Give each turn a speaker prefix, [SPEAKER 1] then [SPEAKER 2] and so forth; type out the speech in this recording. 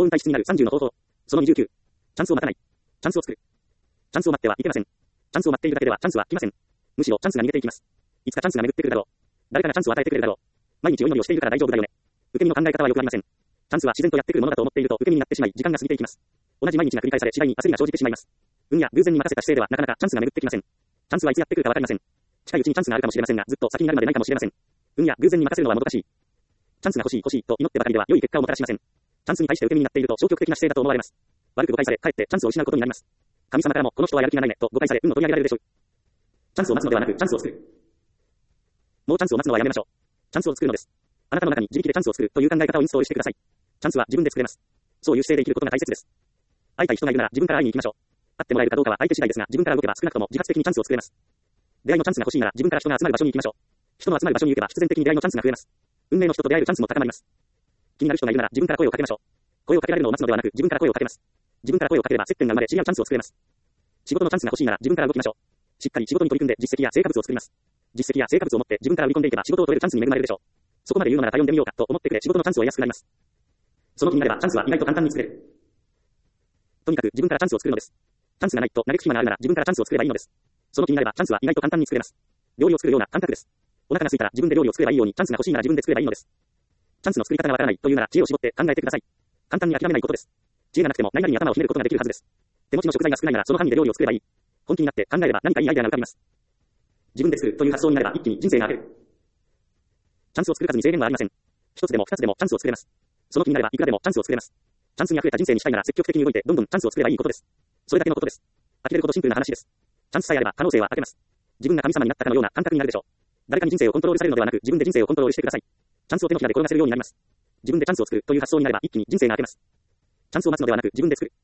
[SPEAKER 1] 幸運体質になる30の方法。その29。チャンスを待たない。チャンスを作る。チャンスを待ってはいけません。チャンスを待っているだけではチャンスは来ません。むしろチャンスが逃げていきます。いつかチャンスが巡ってくるだろう。誰かがチャンスを与えてくれるだろう。毎日お祈りをしているから大丈夫だよね。受け身の考え方は良くありません。チャンスは自然とやってくるものだと思っていると受け身になってしまい、時間が過ぎていきます。同じ毎日が繰り返され、次第に焦りが生じてしまいます。運や偶然に任せた姿勢ではなかなかチャンスが巡ってきません。チャンスはいつやってくるかわかりません。近いうちにチャンスがあるかもしれませんが、ずっと先になるまでないかもしれません。運や偶然に任せるのはもどかしい。チャンスが欲しいと祈ってばかりでは良い結果をもたらしません。チャンスに対して受け身になっていると消極的な姿勢だと思われます。悪く誤解され、かえってチャンスを失うことになります。神様からもこの人はやる気がないねと誤解され、運を取り上げられるでしょう。チャンスを待つのではなく、チャンスを作る。もうチャンスを待つのはやめましょう。チャンスを作るのです。あなたの中に自力でチャンスを作るという考え方をインストールしてください。チャンスは自分で作れます。そういう姿勢で生きることが大切です。会いたい人がいるなら自分から会いに行きましょう。会ってもらえるかどうかは相手次第ですが、自分から動けば少なくとも自発的にチャンスを作れます。出会いのチャンスが欲しいなら自分から人が集まる場所に行きましょう。人の集まる場所に行けば必然的に出会いのチャンスが増えます。運命の人と出会えるチャンスも高まります。気になる人がいるなら自分から声をかけましょう。声をかけられるのを待つのではなく、自分から声をかけます。自分から声をかければ接点が生まれ、知り合うチャンスを作れます。仕事のチャンスが欲しいなら自分から動きましょう。しっかり仕事に取り組んで実績や成果物を作ります。実績や成果物を持って自分から売り込んでいけば仕事を取れるチャンスに恵まれるでしょう。そこまで言うのなら頼んでみようかと思ってくれ、仕事のチャンスを得やすくなります。その気になればチャンスは意外と簡単に作れる。とにかく自分からチャンスを作るのです。チャンスがないと嘆く暇があるなら自分からチャンスを作ればいいのです。その気になればチャンスは意外と簡単に作れます。料理を作るような感覚です。お腹が空いたら自分で料理を作ればいいように、チャンスが欲しいなら自分で作ればいいのです。チャンスの作り方がわからないというなら知恵を絞って考えてください。簡単に諦めないことです。知恵がなくても何々に頭をひねることができるはずです。手持ちの食材が少ないならその範囲で料理を作ればいい。本気になって考えれば何かいいアイデアが浮かびます。自分で作るという発想になれば一気に人生が明ける。チャンスを作る数に制限はありません。一つでも二つでもチャンスを作れます。その気になればいくらでもチャンスを作れます。チャンスに溢れた人生にしたいなら積極的に動いてどんどんチャンスを作ればいいことです。それだけのことです。呆れるほどシンプルな話です。チャンスさえあれば可能性は開けます。自分が神様になったかのような感覚になるでしょう。誰かに人生をコントロールされるのではなく、自分で人生をコントロールしてください。チャンスを手のひらで転がせるようになります。自分でチャンスを作るという発想になれば一気に人生が明けます。チャンスを待つのではなく自分で作る。